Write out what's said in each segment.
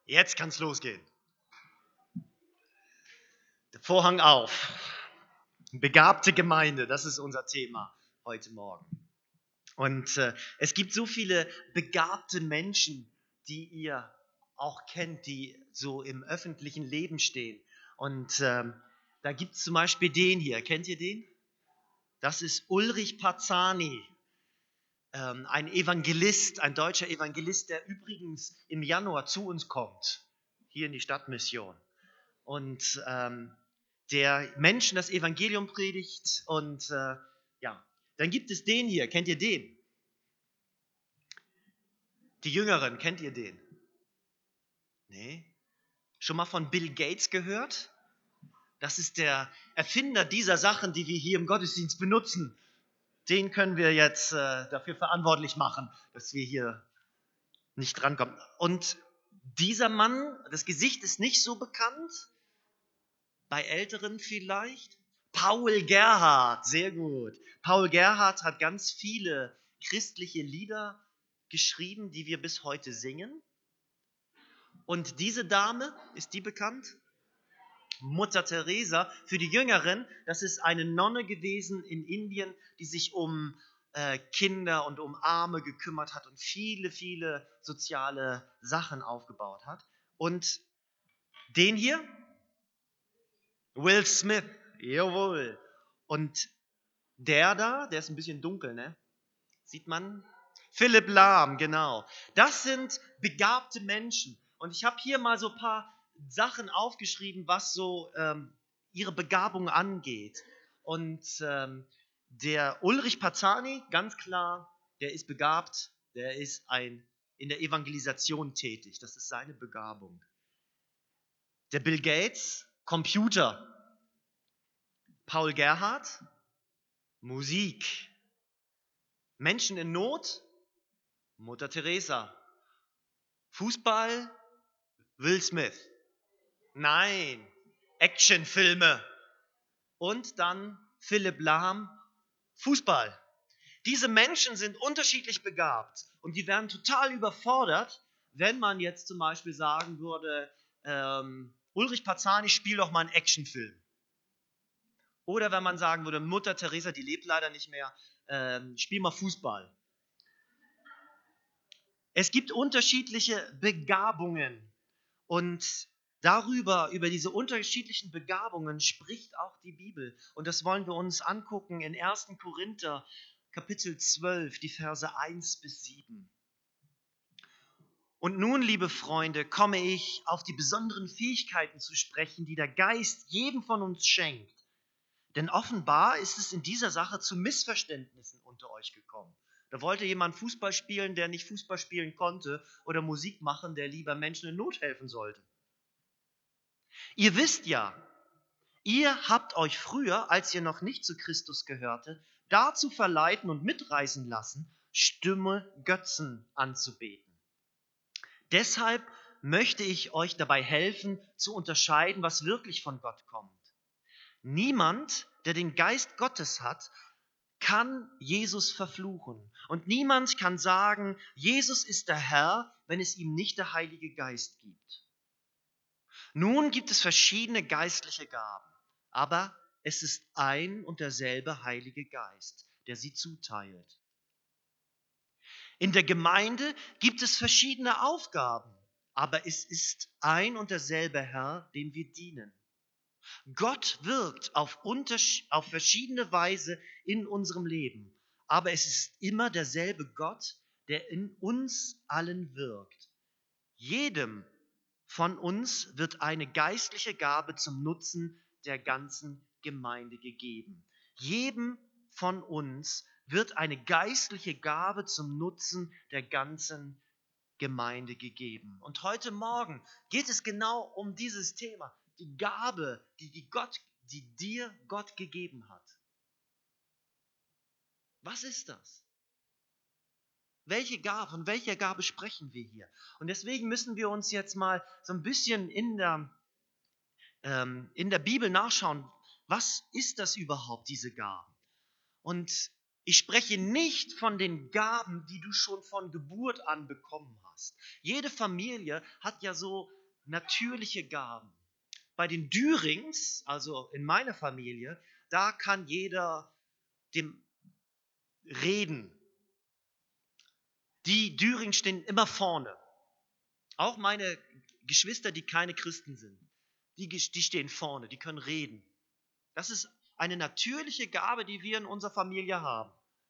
Jetzt kann's losgehen. Der Vorhang auf. Begabte Gemeinde, das ist unser Thema heute Morgen. Und es gibt so viele begabte Menschen, die ihr auch kennt, die so im öffentlichen Leben stehen. Und da gibt es zum Beispiel den hier. Kennt ihr den? Das ist Ulrich Parzani, ein Evangelist, ein deutscher Evangelist, der übrigens im Januar zu uns kommt, hier in die Stadtmission. Und der Menschen das Evangelium predigt. Und ja, dann gibt es den hier. Kennt ihr den? Die Jüngeren, kennt ihr den? Nee? Schon mal von Bill Gates gehört? Das ist der Erfinder dieser Sachen, die wir hier im Gottesdienst benutzen. Den können wir jetzt dafür verantwortlich machen, dass wir hier nicht drankommen. Und dieser Mann, das Gesicht ist nicht so bekannt, bei Älteren vielleicht. Paul Gerhardt, sehr gut. Paul Gerhardt hat ganz viele christliche Lieder geschrieben, die wir bis heute singen. Und diese Dame, ist die bekannt? Mutter Teresa. Für die Jüngeren, das ist eine Nonne gewesen in Indien, die sich um Kinder und um Arme gekümmert hat und viele, viele soziale Sachen aufgebaut hat. Und den hier, Will Smith, jawohl. Und der da, der ist ein bisschen dunkel, ne? Sieht man? Philipp Lahm, genau. Das sind begabte Menschen. Und ich habe hier mal so ein paar Sachen aufgeschrieben, was so ihre Begabung angeht. Und der Ulrich Parzani, ganz klar, der ist begabt, der ist in der Evangelisation tätig. Das ist seine Begabung. Der Bill Gates, Computer. Paul Gerhardt, Musik. Menschen in Not, Mutter Teresa. Fußball, Will Smith. Nein, Actionfilme. Und dann Philipp Lahm, Fußball. Diese Menschen sind unterschiedlich begabt und die werden total überfordert, wenn man jetzt zum Beispiel sagen würde, Ulrich Parzani, spiel doch mal einen Actionfilm. Oder wenn man sagen würde, Mutter Teresa, die lebt leider nicht mehr, spiel mal Fußball. Es gibt unterschiedliche Begabungen und über diese unterschiedlichen Begabungen spricht auch die Bibel. Und das wollen wir uns angucken in 1. Korinther, Kapitel 12, die Verse 1 bis 7. Und nun, liebe Freunde, komme ich auf die besonderen Fähigkeiten zu sprechen, die der Geist jedem von uns schenkt. Denn offenbar ist es in dieser Sache zu Missverständnissen unter euch gekommen. Da wollte jemand Fußball spielen, der nicht Fußball spielen konnte, oder Musik machen, der lieber Menschen in Not helfen sollte. Ihr wisst ja, ihr habt euch früher, als ihr noch nicht zu Christus gehörte, dazu verleiten und mitreißen lassen, stumme Götzen anzubeten. Deshalb möchte ich euch dabei helfen, zu unterscheiden, was wirklich von Gott kommt. Niemand, der den Geist Gottes hat, kann Jesus verfluchen. Und niemand kann sagen, Jesus ist der Herr, wenn es ihm nicht der Heilige Geist gibt. Nun gibt es verschiedene geistliche Gaben, aber es ist ein und derselbe Heilige Geist, der sie zuteilt. In der Gemeinde gibt es verschiedene Aufgaben, aber es ist ein und derselbe Herr, dem wir dienen. Gott wirkt auf verschiedene Weise in unserem Leben, aber es ist immer derselbe Gott, der in uns allen wirkt. Jedem von uns wird eine geistliche Gabe zum Nutzen der ganzen Gemeinde gegeben. Jedem von uns wird eine geistliche Gabe zum Nutzen der ganzen Gemeinde gegeben. Und heute Morgen geht es genau um dieses Thema, die Gabe, die dir Gott gegeben hat. Was ist das? Von welcher Gabe sprechen wir hier? Und deswegen müssen wir uns jetzt mal so ein bisschen in der Bibel nachschauen, was ist das überhaupt, diese Gaben? Und Ich spreche nicht von den Gaben, die du schon von Geburt an bekommen hast. Jede Familie hat ja so natürliche Gaben. Bei den Dürings, also in meiner Familie, da kann jeder dem reden. Die Dürings stehen immer vorne. Auch meine Geschwister, die keine Christen sind, die stehen vorne, die können reden. Das ist eine natürliche Gabe, die wir in unserer Familie haben.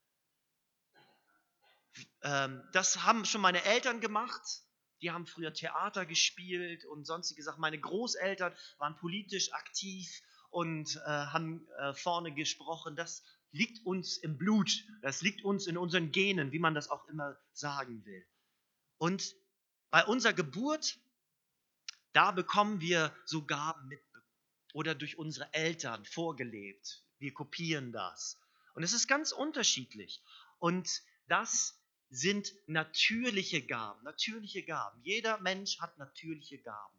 Das haben schon meine Eltern gemacht. Die haben früher Theater gespielt und sonstige Sachen. Meine Großeltern waren politisch aktiv und haben vorne gesprochen. Das liegt uns im Blut. Das liegt uns in unseren Genen, wie man das auch immer sagen will. Und bei unserer Geburt, da bekommen wir so Gaben mit oder durch unsere Eltern vorgelebt. Wir kopieren das. Und es ist ganz unterschiedlich. Und das sind natürliche Gaben. Natürliche Gaben. Jeder Mensch hat natürliche Gaben.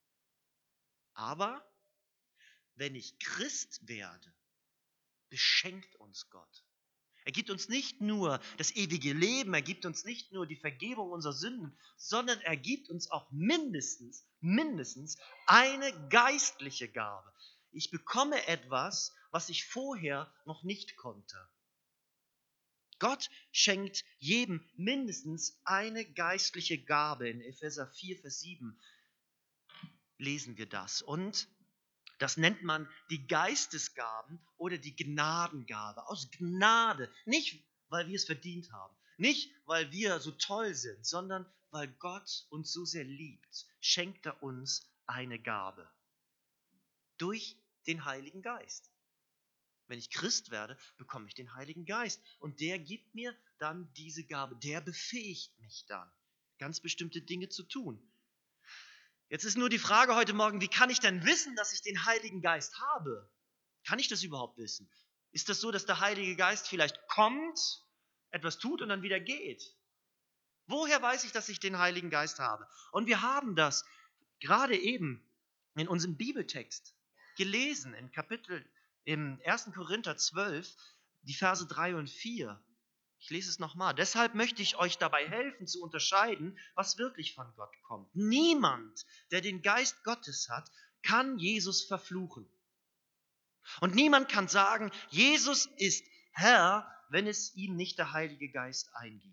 Aber wenn ich Christ werde, beschenkt uns Gott. Er gibt uns nicht nur das ewige Leben, er gibt uns nicht nur die Vergebung unserer Sünden, sondern er gibt uns auch mindestens eine geistliche Gabe. Ich bekomme etwas, was ich vorher noch nicht konnte. Gott schenkt jedem mindestens eine geistliche Gabe. In Epheser 4, Vers 7 lesen wir das. Und das nennt man die Geistesgaben oder die Gnadengabe. Aus Gnade. Nicht, weil wir es verdient haben. Nicht, weil wir so toll sind, sondern weil Gott uns so sehr liebt, schenkt er uns eine Gabe. Durch den Heiligen Geist. Wenn ich Christ werde, bekomme ich den Heiligen Geist. Und der gibt mir dann diese Gabe. Der befähigt mich dann, ganz bestimmte Dinge zu tun. Jetzt ist nur die Frage heute Morgen, wie kann ich denn wissen, dass ich den Heiligen Geist habe? Kann ich das überhaupt wissen? Ist das so, dass der Heilige Geist vielleicht kommt, etwas tut und dann wieder geht? Woher weiß ich, dass ich den Heiligen Geist habe? Und wir haben das gerade eben in unserem Bibeltext gelesen, im 1. Korinther 12, die Verse 3 und 4. Ich lese es nochmal. Deshalb möchte ich euch dabei helfen zu unterscheiden, was wirklich von Gott kommt. Niemand, der den Geist Gottes hat, kann Jesus verfluchen. Und niemand kann sagen, Jesus ist Herr, wenn es ihm nicht der Heilige Geist eingibt.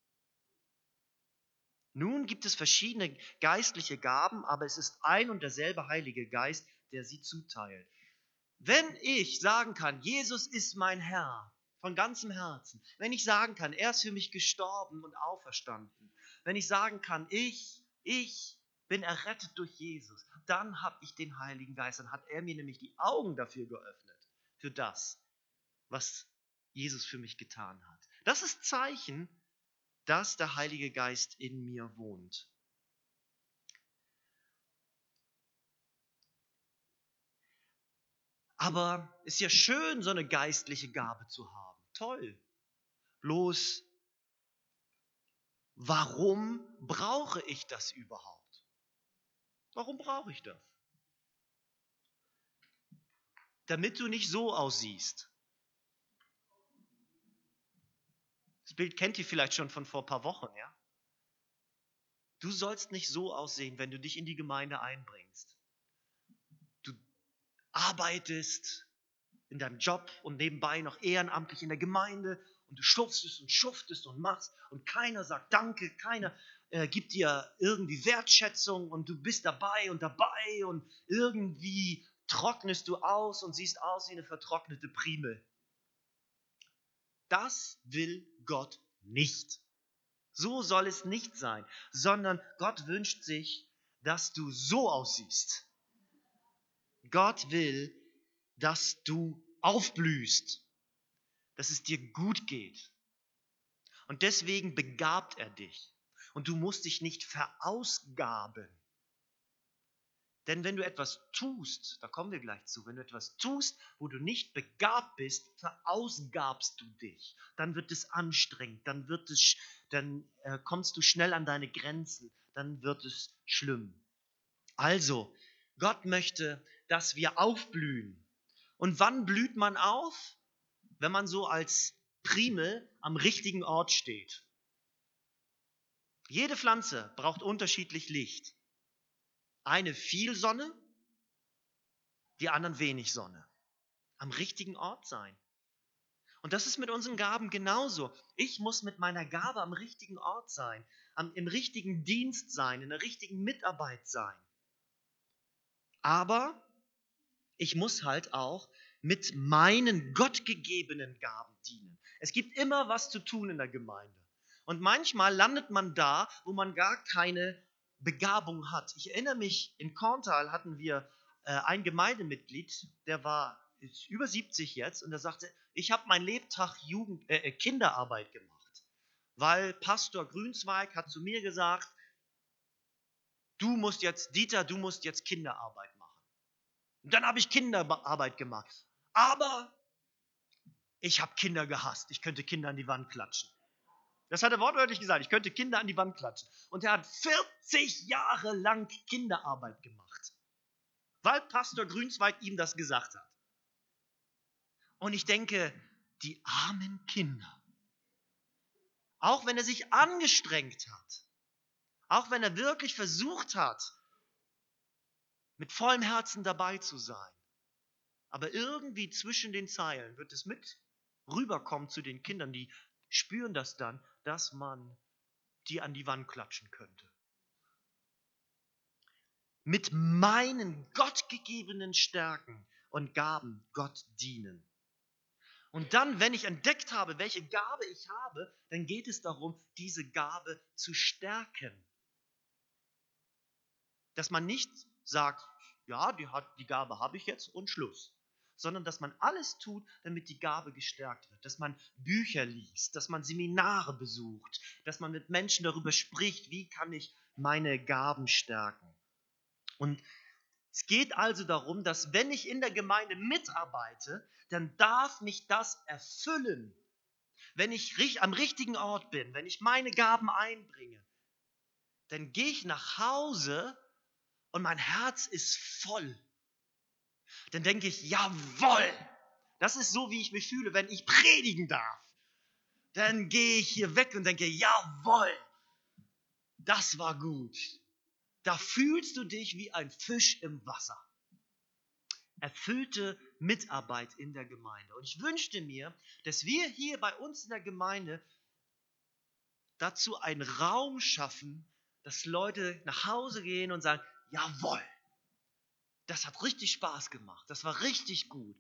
Nun gibt es verschiedene geistliche Gaben, aber es ist ein und derselbe Heilige Geist, der sie zuteilt. Wenn ich sagen kann, Jesus ist mein Herr, von ganzem Herzen, wenn ich sagen kann, er ist für mich gestorben und auferstanden, wenn ich sagen kann, ich bin errettet durch Jesus, dann habe ich den Heiligen Geist, dann hat er mir nämlich die Augen dafür geöffnet, für das, was Jesus für mich getan hat. Das ist Zeichen, dass der Heilige Geist in mir wohnt. Aber es ist ja schön, so eine geistliche Gabe zu haben. Toll. Bloß, warum brauche ich das überhaupt? Warum brauche ich das? Damit du nicht so aussiehst. Das Bild kennt ihr vielleicht schon von vor ein paar Wochen, ja? Du sollst nicht so aussehen, wenn du dich in die Gemeinde einbringst. Du arbeitest in deinem Job und nebenbei noch ehrenamtlich in der Gemeinde und du schuftest und machst und keiner sagt Danke, keiner gibt dir irgendwie Wertschätzung und du bist dabei und irgendwie trocknest du aus und siehst aus wie eine vertrocknete Primel. Das will Gott nicht. So soll es nicht sein, sondern Gott wünscht sich, dass du so aussiehst. Gott will, dass du aufblühst, dass es dir gut geht. Und deswegen begabt er dich. Und du musst dich nicht verausgaben. Denn wenn du etwas tust, da kommen wir gleich zu, wenn du etwas tust, wo du nicht begabt bist, verausgabst du dich. Dann wird es anstrengend, dann kommst du schnell an deine Grenzen, dann wird es schlimm. Also, Gott möchte, dass wir aufblühen. Und wann blüht man auf? Wenn man so als Primel am richtigen Ort steht. Jede Pflanze braucht unterschiedlich Licht. Eine viel Sonne, die anderen wenig Sonne. Am richtigen Ort sein. Und das ist mit unseren Gaben genauso. Ich muss mit meiner Gabe am richtigen Ort sein, im richtigen Dienst sein, in der richtigen Mitarbeit sein. Aber ich muss halt auch mit meinen gottgegebenen Gaben dienen. Es gibt immer was zu tun in der Gemeinde. Und manchmal landet man da, wo man gar keine Begabung hat. Ich erinnere mich, in Korntal hatten wir ein Gemeindemitglied, ist über 70 jetzt, und der sagte, ich habe mein Lebtag Kinderarbeit gemacht, weil Pastor Grünzweig hat zu mir gesagt, Dieter, du musst jetzt Kinderarbeit machen. Und dann habe ich Kinderarbeit gemacht. Aber ich habe Kinder gehasst. Ich könnte Kinder an die Wand klatschen. Das hat er wortwörtlich gesagt. Ich könnte Kinder an die Wand klatschen. Und er hat 40 Jahre lang Kinderarbeit gemacht, weil Pastor Grünzweig ihm das gesagt hat. Und ich denke, die armen Kinder, auch wenn er sich angestrengt hat, auch wenn er wirklich versucht hat, mit vollem Herzen dabei zu sein, aber irgendwie zwischen den Zeilen wird es mit rüberkommen zu den Kindern, die spüren das dann, dass man die an die Wand klatschen könnte. Mit meinen gottgegebenen Stärken und Gaben Gott dienen. Und dann, wenn ich entdeckt habe, welche Gabe ich habe, dann geht es darum, diese Gabe zu stärken. Dass man nicht sagt, ja, die Gabe habe ich jetzt und Schluss. Sondern dass man alles tut, damit die Gabe gestärkt wird. Dass man Bücher liest, dass man Seminare besucht, dass man mit Menschen darüber spricht, wie kann ich meine Gaben stärken. Und es geht also darum, dass wenn ich in der Gemeinde mitarbeite, dann darf mich das erfüllen. Wenn ich am richtigen Ort bin, wenn ich meine Gaben einbringe, dann gehe ich nach Hause und mein Herz ist voll. Dann denke ich, jawohl, das ist so, wie ich mich fühle, wenn ich predigen darf. Dann gehe ich hier weg und denke, jawohl, das war gut. Da fühlst du dich wie ein Fisch im Wasser. Erfüllte Mitarbeit in der Gemeinde. Und ich wünschte mir, dass wir hier bei uns in der Gemeinde dazu einen Raum schaffen, dass Leute nach Hause gehen und sagen, jawohl, das hat richtig Spaß gemacht, das war richtig gut.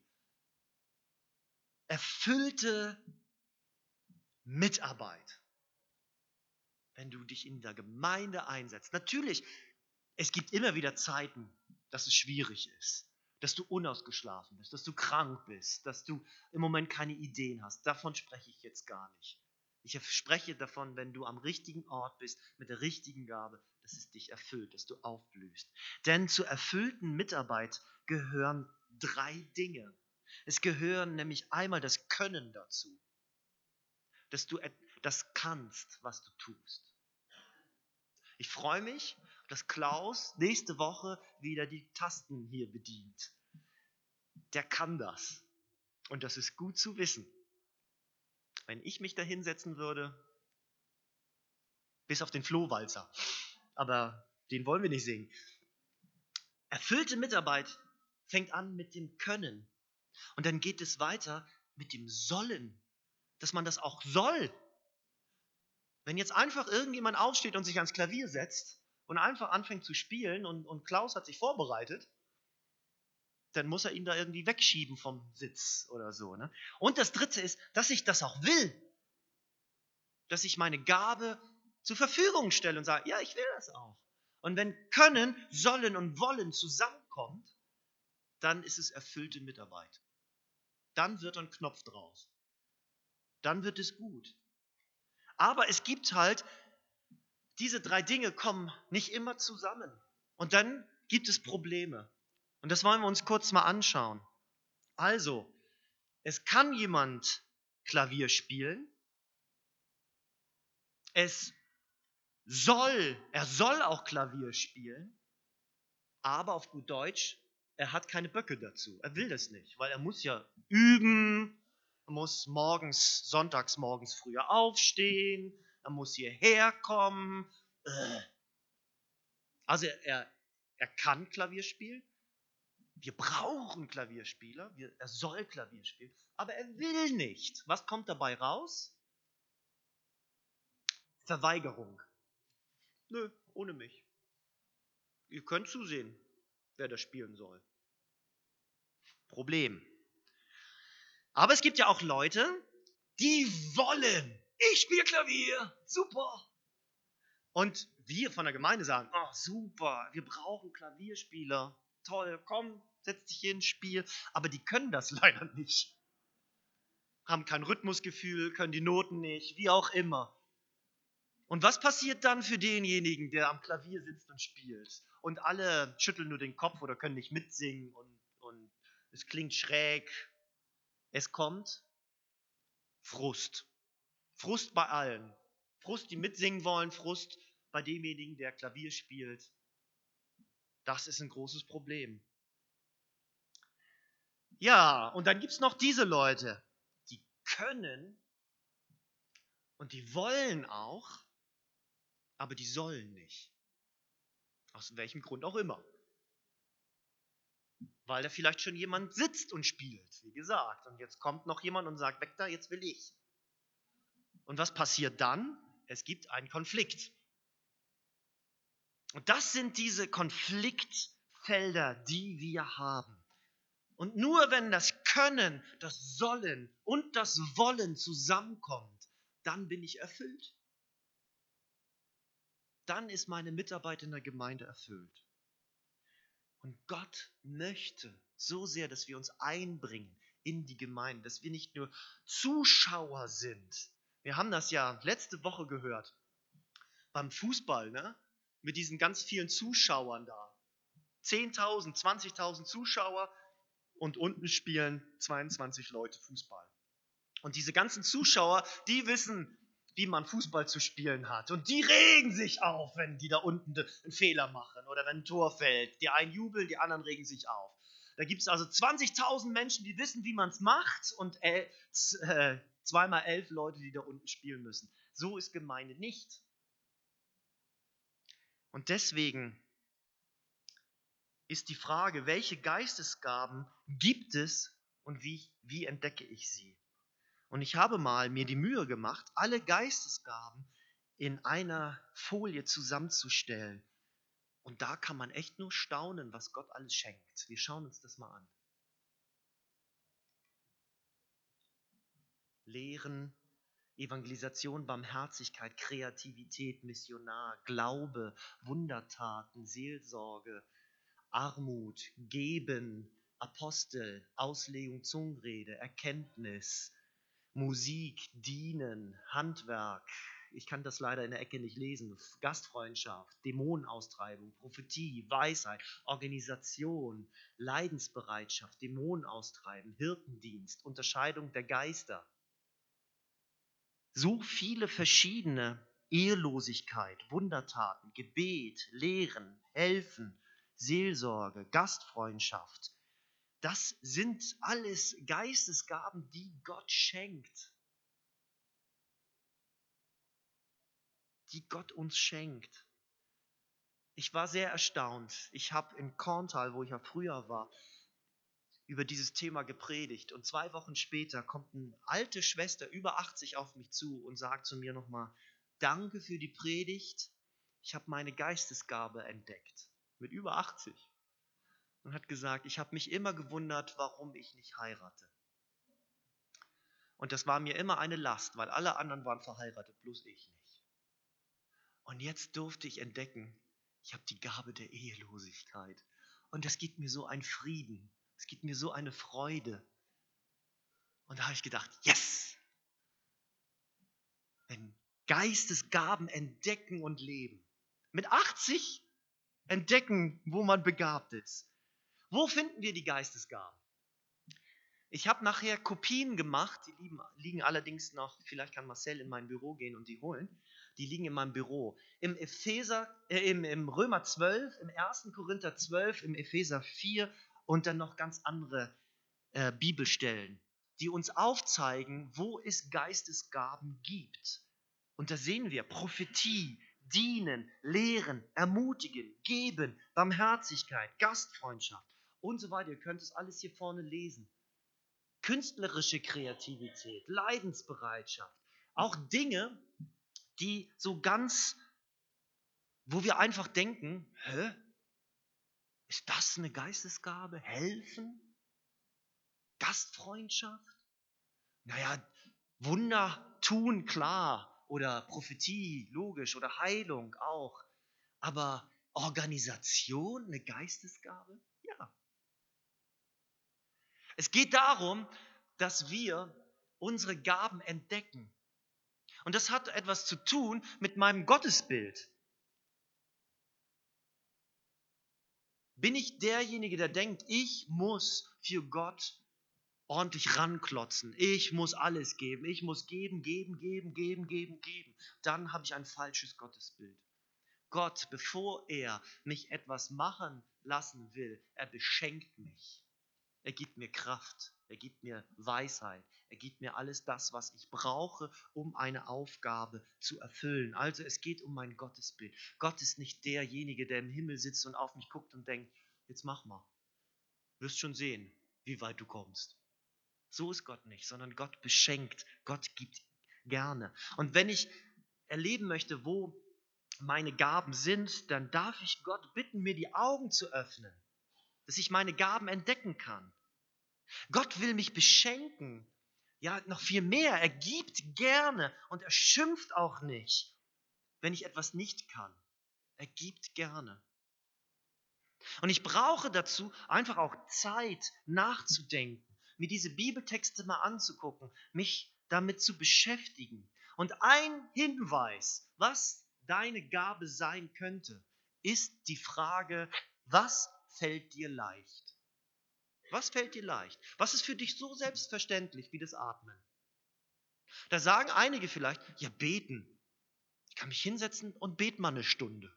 Erfüllte Mitarbeit, wenn du dich in der Gemeinde einsetzt. Natürlich, es gibt immer wieder Zeiten, dass es schwierig ist, dass du unausgeschlafen bist, dass du krank bist, dass du im Moment keine Ideen hast. Davon spreche ich jetzt gar nicht. Ich spreche davon, wenn du am richtigen Ort bist, mit der richtigen Gabe, dass es dich erfüllt, dass du aufblühst. Denn zur erfüllten Mitarbeit gehören 3 Dinge. Es gehören nämlich einmal das Können dazu, dass du das kannst, was du tust. Ich freue mich, dass Klaus nächste Woche wieder die Tasten hier bedient. Der kann das. Und das ist gut zu wissen. Wenn ich mich da hinsetzen würde, bis auf den Flohwalzer, aber den wollen wir nicht singen. Erfüllte Mitarbeit fängt an mit dem Können. Und dann geht es weiter mit dem Sollen, dass man das auch soll. Wenn jetzt einfach irgendjemand aufsteht und sich ans Klavier setzt und einfach anfängt zu spielen und Klaus hat sich vorbereitet, dann muss er ihn da irgendwie wegschieben vom Sitz oder so. Ne? Und das Dritte ist, dass ich das auch will. Dass ich meine Gabe zur Verfügung stelle und sage, ja, ich will das auch. Und wenn Können, Sollen und Wollen zusammenkommt, dann ist es erfüllte Mitarbeit. Dann wird ein Knopf draus. Dann wird es gut. Aber es gibt halt, diese 3 Dinge kommen nicht immer zusammen. Und dann gibt es Probleme. Und das wollen wir uns kurz mal anschauen. Also, es kann jemand Klavier spielen. Er soll auch Klavier spielen. Aber auf gut Deutsch, er hat keine Böcke dazu. Er will das nicht, weil er muss ja üben, Man muss sonntags morgens früher aufstehen, man muss hierher kommen. Also er kann Klavier spielen. Wir brauchen Klavierspieler. Er soll Klavier spielen. Aber er will nicht. Was kommt dabei raus? Verweigerung. Nö, ohne mich. Ihr könnt zusehen, wer das spielen soll. Problem. Aber es gibt ja auch Leute, die wollen. Ich spiele Klavier. Super. Und wir von der Gemeinde sagen, oh, super, wir brauchen Klavierspieler. Toll, komm, setz dich hin, spiel. Aber die können das leider nicht. Haben kein Rhythmusgefühl, können die Noten nicht, wie auch immer. Und was passiert dann für denjenigen, der am Klavier sitzt und spielt? Und alle schütteln nur den Kopf oder können nicht mitsingen und es klingt schräg. Es kommt Frust. Frust bei allen. Frust, die mitsingen wollen, Frust bei demjenigen, der Klavier spielt. Das ist ein großes Problem. Ja, und dann gibt es noch diese Leute, die können und die wollen auch, aber die sollen nicht. Aus welchem Grund auch immer. Weil da vielleicht schon jemand sitzt und spielt, wie gesagt. Und jetzt kommt noch jemand und sagt, weg da, jetzt will ich. Und was passiert dann? Es gibt einen Konflikt. Und das sind diese Konfliktfelder, die wir haben. Und nur wenn das Können, das Sollen und das Wollen zusammenkommt, dann bin ich erfüllt. Dann ist meine Mitarbeit in der Gemeinde erfüllt. Und Gott möchte so sehr, dass wir uns einbringen in die Gemeinde, dass wir nicht nur Zuschauer sind. Wir haben das ja letzte Woche gehört beim Fußball, ne? Mit diesen ganz vielen Zuschauern da. 10.000, 20.000 Zuschauer und unten spielen 22 Leute Fußball. Und diese ganzen Zuschauer, die wissen, wie man Fußball zu spielen hat. Und die regen sich auf, wenn die da unten einen Fehler machen oder wenn ein Tor fällt. Die einen jubeln, die anderen regen sich auf. Da gibt es also 20.000 Menschen, die wissen, wie man es macht und 2x11 Leute, die da unten spielen müssen. So ist Gemeinde nicht. Und deswegen ist die Frage, welche Geistesgaben gibt es und wie entdecke ich sie? Und ich habe mal mir die Mühe gemacht, alle Geistesgaben in einer Folie zusammenzustellen. Und da kann man echt nur staunen, was Gott alles schenkt. Wir schauen uns das mal an. Lehren, Evangelisation, Barmherzigkeit, Kreativität, Missionar, Glaube, Wundertaten, Seelsorge, Armut, Geben, Apostel, Auslegung, Zungenrede, Erkenntnis, Musik, Dienen, Handwerk. Ich kann das leider in der Ecke nicht lesen. Gastfreundschaft, Dämonenaustreibung, Prophetie, Weisheit, Organisation, Leidensbereitschaft, Dämonenaustreiben, Hirtendienst, Unterscheidung der Geister. So viele verschiedene Ehelosigkeit, Wundertaten, Gebet, Lehren, Helfen, Seelsorge, Gastfreundschaft. Das sind alles Geistesgaben, die Gott schenkt. Die Gott uns schenkt. Ich war sehr erstaunt. Ich habe in Korntal, wo ich ja früher war, über dieses Thema gepredigt. Und 2 Wochen später kommt eine alte Schwester, über 80, auf mich zu und sagt zu mir nochmal, danke für die Predigt. Ich habe meine Geistesgabe entdeckt. Mit über 80. Und hat gesagt, ich habe mich immer gewundert, warum ich nicht heirate. Und das war mir immer eine Last, weil alle anderen waren verheiratet, bloß ich nicht. Und jetzt durfte ich entdecken, ich habe die Gabe der Ehelosigkeit. Und das gibt mir so einen Frieden. Es gibt mir so eine Freude. Und da habe ich gedacht, yes! Wenn Geistesgaben entdecken und leben. Mit 80 entdecken, wo man begabt ist. Wo finden wir die Geistesgaben? Ich habe nachher Kopien gemacht, die liegen allerdings noch, vielleicht kann Marcel in mein Büro gehen und die holen. Die liegen in meinem Büro. Im Römer 12, im 1. Korinther 12, im Epheser 4 und dann noch ganz andere Bibelstellen. die uns aufzeigen, wo es Geistesgaben gibt. Und da sehen wir Prophetie, Dienen, Lehren, Ermutigen, Geben, Barmherzigkeit, Gastfreundschaft und so weiter. Ihr könnt es alles hier vorne lesen. Künstlerische Kreativität, Leidensbereitschaft, auch Dinge, die so ganz, wo wir einfach denken, ist das eine Geistesgabe? Helfen? Gastfreundschaft? Naja, Wunder tun, klar. Oder Prophetie, logisch. Oder Heilung auch. Aber Organisation, eine Geistesgabe? Ja. Es geht darum, dass wir unsere Gaben entdecken. Und das hat etwas zu tun mit meinem Gottesbild. Bin ich derjenige, der denkt, ich muss für Gott ordentlich ranklotzen. Ich muss alles geben. Ich muss geben, geben, geben, geben, geben, geben. Dann habe ich ein falsches Gottesbild. Gott, bevor er mich etwas machen lassen will, er beschenkt mich. Er gibt mir Kraft. Er gibt mir Weisheit. Er gibt mir alles das, was ich brauche, um eine Aufgabe zu erfüllen. Also es geht um mein Gottesbild. Gott ist nicht derjenige, der im Himmel sitzt und auf mich guckt und denkt, jetzt mach mal. Wirst schon sehen, wie weit du kommst. So ist Gott nicht, sondern Gott beschenkt. Gott gibt gerne. Und wenn ich erleben möchte, wo meine Gaben sind, dann darf ich Gott bitten, mir die Augen zu öffnen, dass ich meine Gaben entdecken kann. Gott will mich beschenken. Ja, noch viel mehr. Er gibt gerne und er schimpft auch nicht, wenn ich etwas nicht kann. Er gibt gerne. Und ich brauche dazu einfach auch Zeit nachzudenken, mir diese Bibeltexte mal anzugucken, mich damit zu beschäftigen. Und ein Hinweis, was deine Gabe sein könnte, ist die Frage, was fällt dir leicht? Was fällt dir leicht? Was ist für dich so selbstverständlich wie das Atmen? Da sagen einige vielleicht, ja, beten. Ich kann mich hinsetzen und bete mal eine Stunde.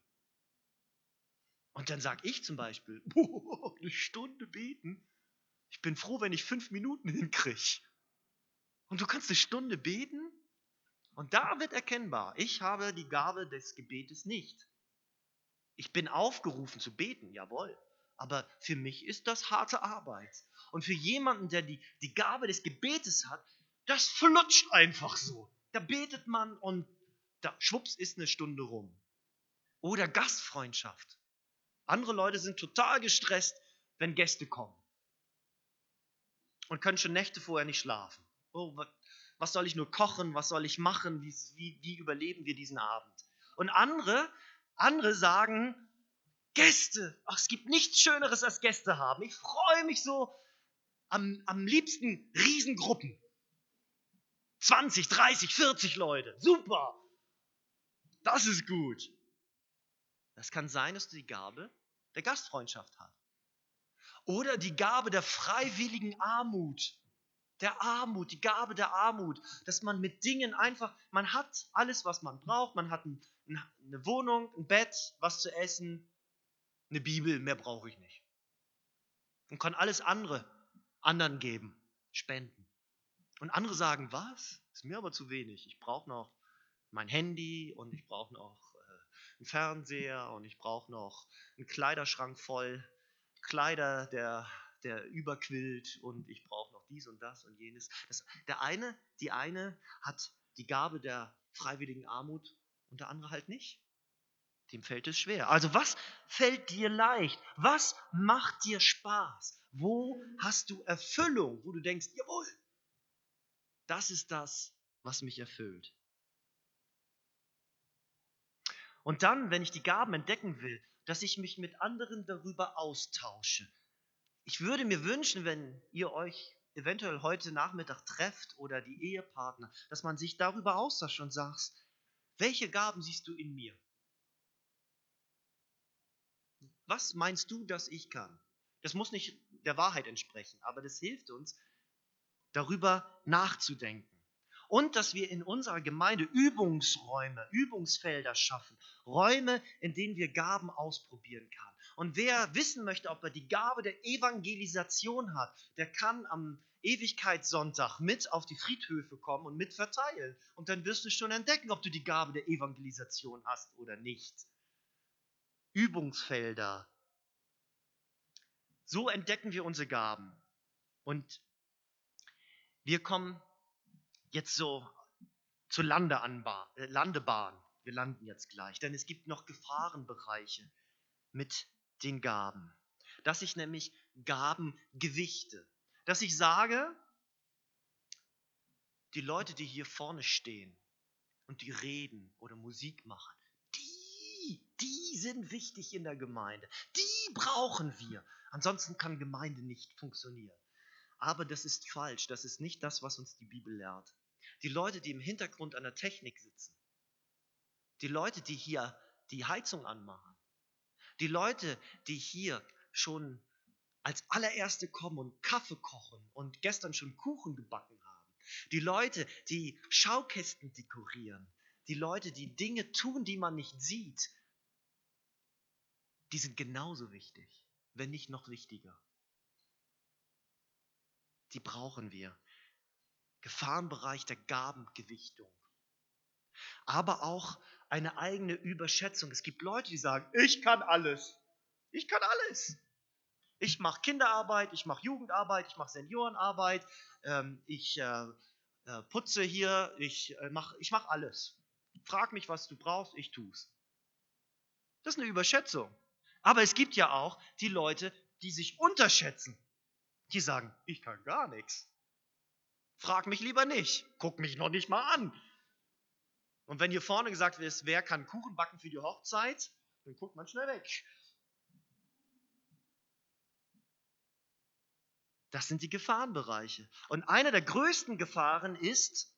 Und dann sage ich zum Beispiel, eine Stunde beten? Ich bin froh, wenn ich 5 Minuten hinkriege. Und du kannst eine Stunde beten? Und da wird erkennbar, ich habe die Gabe des Gebetes nicht. Ich bin aufgerufen zu beten, jawohl. Aber für mich ist das harte Arbeit. Und für jemanden, der die Gabe des Gebetes hat, das flutscht einfach so. Da betet man und da schwupps ist eine Stunde rum. Oder Gastfreundschaft. Andere Leute sind total gestresst, wenn Gäste kommen. Und können schon Nächte vorher nicht schlafen. Oh, was soll ich nur kochen? Was soll ich machen? Wie überleben wir diesen Abend? Und andere sagen, Gäste, ach, es gibt nichts Schöneres als Gäste haben. Ich freue mich so am liebsten Riesengruppen. 20, 30, 40 Leute. Super. Das ist gut. Das kann sein, dass du die Gabe der Gastfreundschaft hast. Oder die Gabe der freiwilligen Armut. Der Armut, die Gabe der Armut, dass man mit Dingen einfach, man hat alles, was man braucht, man hat eine Wohnung, ein Bett, was zu essen, eine Bibel, mehr brauche ich nicht. Und kann alles andere anderen geben, spenden. Und andere sagen, was? Ist mir aber zu wenig. Ich brauche noch mein Handy und ich brauche noch einen Fernseher und ich brauche noch einen Kleiderschrank voll Kleider, der überquillt und ich brauche noch dies und das und jenes. Die eine hat die Gabe der freiwilligen Armut und der andere halt nicht. Dem fällt es schwer. Also was fällt dir leicht? Was macht dir Spaß? Wo hast du Erfüllung, wo du denkst, jawohl, das ist das, was mich erfüllt. Und dann, wenn ich die Gaben entdecken will, dass ich mich mit anderen darüber austausche. Ich würde mir wünschen, wenn ihr euch eventuell heute Nachmittag trefft oder die Ehepartner, dass man sich darüber austauscht und sagt, welche Gaben siehst du in mir? Was meinst du, dass ich kann? Das muss nicht der Wahrheit entsprechen, aber das hilft uns, darüber nachzudenken. Und dass wir in unserer Gemeinde Übungsräume, Übungsfelder schaffen. Räume, in denen wir Gaben ausprobieren können. Und wer wissen möchte, ob er die Gabe der Evangelisation hat, der kann Ewigkeitssonntag mit auf die Friedhöfe kommen und mit verteilen. Und dann wirst du schon entdecken, ob du die Gabe der Evangelisation hast oder nicht. Übungsfelder. So entdecken wir unsere Gaben. Und wir kommen jetzt so zur Landebahn. Wir landen jetzt gleich, denn es gibt noch Gefahrenbereiche mit den Gaben. Dass ich nämlich Gaben gewichte. Dass ich sage, die Leute, die hier vorne stehen und die reden oder Musik machen, die sind wichtig in der Gemeinde. Die brauchen wir. Ansonsten kann Gemeinde nicht funktionieren. Aber das ist falsch. Das ist nicht das, was uns die Bibel lehrt. Die Leute, die im Hintergrund an der Technik sitzen, die Leute, die hier die Heizung anmachen, die Leute, die hier schon als allererste kommen und Kaffee kochen und gestern schon Kuchen gebacken haben, die Leute, die Schaukästen dekorieren, die Leute, die Dinge tun, die man nicht sieht, die sind genauso wichtig, wenn nicht noch wichtiger. Die brauchen wir. Gefahrenbereich der Gabengewichtung. Aber auch eine eigene Überschätzung. Es gibt Leute, die sagen, ich kann alles. Ich kann alles. Ich mache Kinderarbeit, ich mache Jugendarbeit, ich mache Seniorenarbeit, ich putze hier, ich mach alles. Frag mich, was du brauchst, ich tu's. Das ist eine Überschätzung. Aber es gibt ja auch die Leute, die sich unterschätzen. Die sagen, ich kann gar nichts. Frag mich lieber nicht. Guck mich noch nicht mal an. Und wenn hier vorne gesagt wird, wer kann Kuchen backen für die Hochzeit, dann guckt man schnell weg. Das sind die Gefahrenbereiche. Und eine der größten Gefahren ist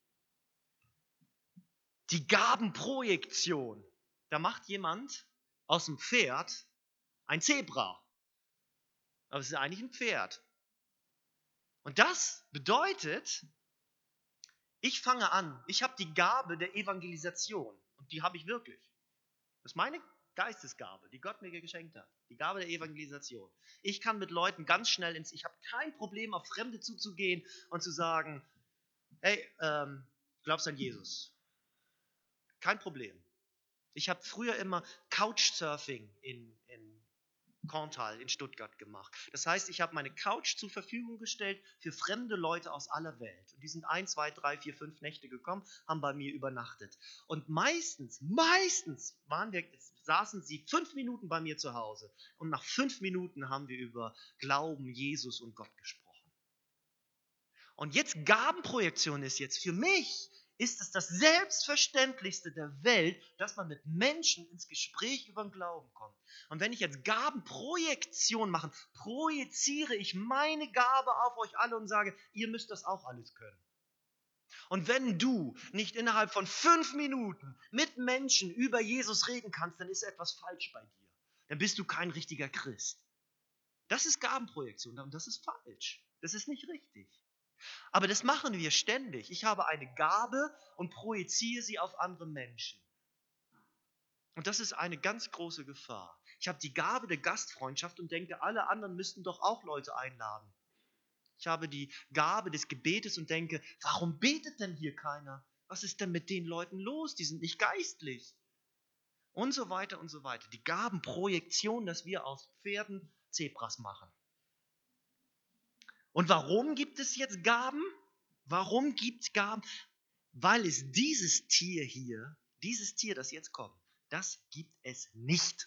die Gabenprojektion. Da macht jemand aus dem Pferd ein Zebra. Aber es ist eigentlich ein Pferd. Und das bedeutet, ich fange an, ich habe die Gabe der Evangelisation. Und die habe ich wirklich. Das ist meine Geistesgabe, die Gott mir geschenkt hat. Die Gabe der Evangelisation. Ich kann mit Leuten ganz schnell ich habe kein Problem, auf Fremde zuzugehen und zu sagen, hey, glaubst du an Jesus? Kein Problem. Ich habe früher immer Couchsurfing in Korntal in Stuttgart gemacht. Das heißt, ich habe meine Couch zur Verfügung gestellt für fremde Leute aus aller Welt. Und die sind 1, 2, 3, 4, 5 Nächte gekommen, haben bei mir übernachtet. Und meistens saßen sie 5 Minuten bei mir zu Hause. Und nach 5 Minuten haben wir über Glauben, Jesus und Gott gesprochen. Und jetzt Gabenprojektion ist jetzt für mich, ist es das Selbstverständlichste der Welt, dass man mit Menschen ins Gespräch über den Glauben kommt. Und wenn ich jetzt Gabenprojektion mache, projiziere ich meine Gabe auf euch alle und sage, ihr müsst das auch alles können. Und wenn du nicht innerhalb von 5 Minuten mit Menschen über Jesus reden kannst, dann ist etwas falsch bei dir. Dann bist du kein richtiger Christ. Das ist Gabenprojektion und das ist falsch. Das ist nicht richtig. Aber das machen wir ständig. Ich habe eine Gabe und projiziere sie auf andere Menschen. Und das ist eine ganz große Gefahr. Ich habe die Gabe der Gastfreundschaft und denke, alle anderen müssten doch auch Leute einladen. Ich habe die Gabe des Gebetes und denke, warum betet denn hier keiner? Was ist denn mit den Leuten los? Die sind nicht geistlich. Und so weiter und so weiter. Die Gabenprojektion, dass wir aus Pferden Zebras machen. Und warum gibt es jetzt Gaben? Warum gibt es Gaben? Weil es dieses Tier hier, dieses Tier, das jetzt kommt, das gibt es nicht.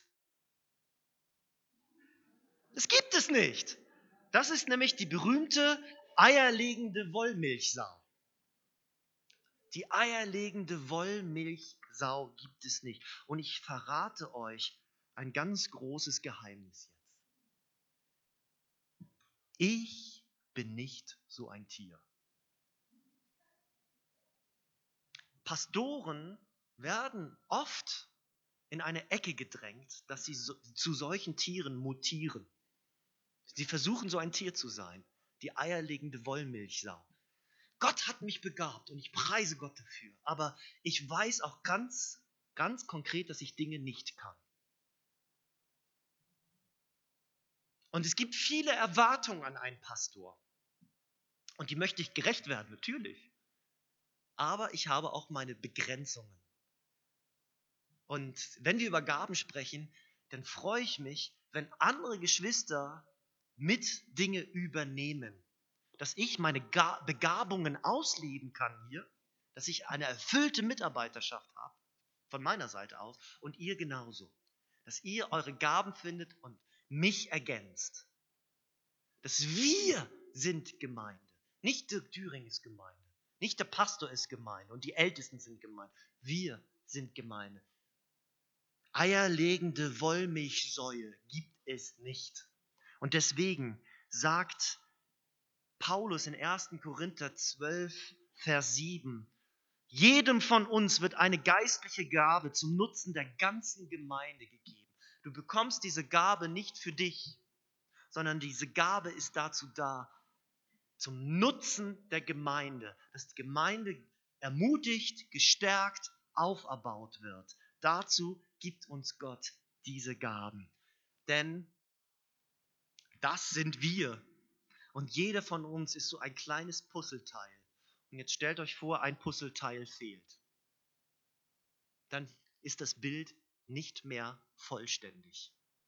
Das gibt es nicht. Das ist nämlich die berühmte eierlegende Wollmilchsau. Die eierlegende Wollmilchsau gibt es nicht. Und ich verrate euch ein ganz großes Geheimnis jetzt. Ich bin nicht so ein Tier. Pastoren werden oft in eine Ecke gedrängt, dass sie zu solchen Tieren mutieren. Sie versuchen, so ein Tier zu sein. Die eierlegende Wollmilchsau. Gott hat mich begabt und ich preise Gott dafür. Aber ich weiß auch ganz, ganz konkret, dass ich Dinge nicht kann. Und es gibt viele Erwartungen an einen Pastor. Und die möchte ich gerecht werden, natürlich. Aber ich habe auch meine Begrenzungen. Und wenn wir über Gaben sprechen, dann freue ich mich, wenn andere Geschwister mit Dinge übernehmen. Dass ich meine Begabungen ausleben kann hier, dass ich eine erfüllte Mitarbeiterschaft habe, von meiner Seite aus, und ihr genauso. Dass ihr eure Gaben findet und mich ergänzt. Dass wir sind Gemeinde. Nicht Dirk Thüring ist Gemeinde. Nicht der Pastor ist Gemeinde und die Ältesten sind Gemeinde. Wir sind Gemeinde. Eierlegende Wollmilchsäue gibt es nicht. Und deswegen sagt Paulus in 1. Korinther 12, Vers 7, jedem von uns wird eine geistliche Gabe zum Nutzen der ganzen Gemeinde gegeben. Du bekommst diese Gabe nicht für dich, sondern diese Gabe ist dazu da, zum Nutzen der Gemeinde, dass die Gemeinde ermutigt, gestärkt, auferbaut wird. Dazu gibt uns Gott diese Gaben. Denn das sind wir. Und jeder von uns ist so ein kleines Puzzleteil. Und jetzt stellt euch vor, ein Puzzleteil fehlt. Dann ist das Bild nicht mehr vollständig.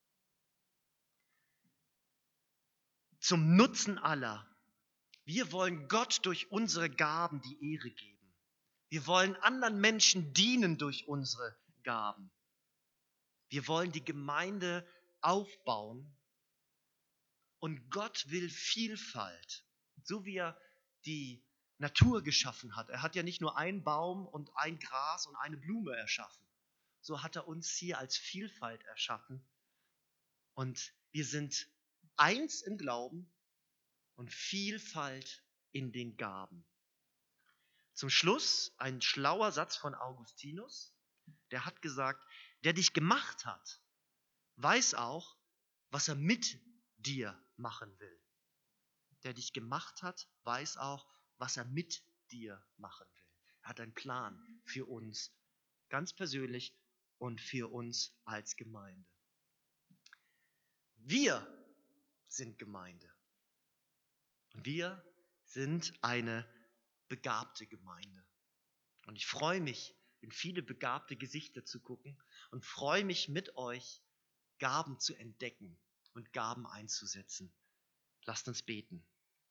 Zum Nutzen aller. Wir wollen Gott durch unsere Gaben die Ehre geben. Wir wollen anderen Menschen dienen durch unsere Gaben. Wir wollen die Gemeinde aufbauen. Und Gott will Vielfalt, so wie er die Natur geschaffen hat. Er hat ja nicht nur einen Baum und ein Gras und eine Blume erschaffen. So hat er uns hier als Vielfalt erschaffen. Und wir sind eins im Glauben und Vielfalt in den Gaben. Zum Schluss ein schlauer Satz von Augustinus. Der hat gesagt, der dich gemacht hat, weiß auch, was er mit dir machen will. Der dich gemacht hat, weiß auch, was er mit dir machen will. Er hat einen Plan für uns, ganz persönlich und für uns als Gemeinde. Wir sind Gemeinde. Und wir sind eine begabte Gemeinde. Und ich freue mich, in viele begabte Gesichter zu gucken und freue mich mit euch, Gaben zu entdecken und Gaben einzusetzen. Lasst uns beten.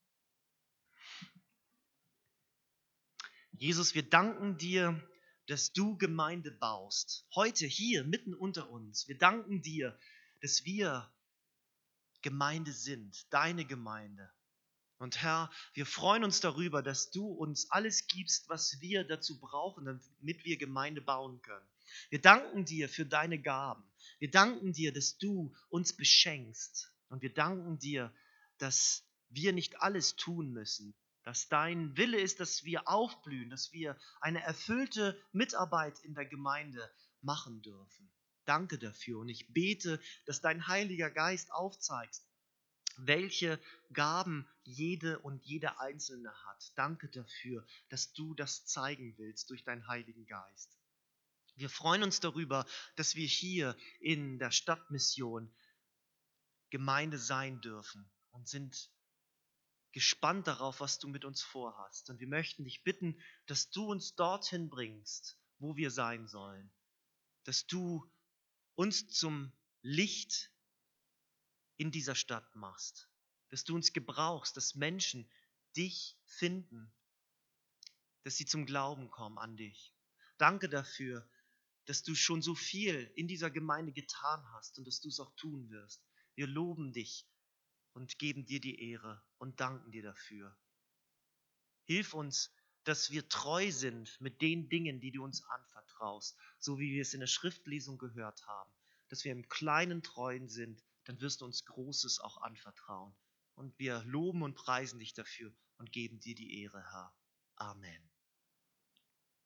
Jesus, wir danken dir, dass du Gemeinde baust. Heute hier, mitten unter uns. Wir danken dir, dass wir Gemeinde sind, deine Gemeinde. Und Herr, wir freuen uns darüber, dass du uns alles gibst, was wir dazu brauchen, damit wir Gemeinde bauen können. Wir danken dir für deine Gaben. Wir danken dir, dass du uns beschenkst. Und wir danken dir, dass wir nicht alles tun müssen, dass dein Wille ist, dass wir aufblühen, dass wir eine erfüllte Mitarbeit in der Gemeinde machen dürfen. Danke dafür und ich bete, dass dein Heiliger Geist aufzeigt, welche Gaben jede und jeder Einzelne hat. Danke dafür, dass du das zeigen willst durch deinen Heiligen Geist. Wir freuen uns darüber, dass wir hier in der Stadtmission Gemeinde sein dürfen und sind gespannt darauf, was du mit uns vorhast. Und wir möchten dich bitten, dass du uns dorthin bringst, wo wir sein sollen. Dass du uns zum Licht in dieser Stadt machst. Dass du uns gebrauchst, dass Menschen dich finden, dass sie zum Glauben kommen an dich. Danke dafür, dass du schon so viel in dieser Gemeinde getan hast und dass du es auch tun wirst. Wir loben dich und geben dir die Ehre und danken dir dafür. Hilf uns, dass wir treu sind mit den Dingen, die du uns anvertraust, so wie wir es in der Schriftlesung gehört haben. Dass wir im Kleinen treuen sind, dann wirst du uns Großes auch anvertrauen. Und wir loben und preisen dich dafür und geben dir die Ehre, Herr. Amen.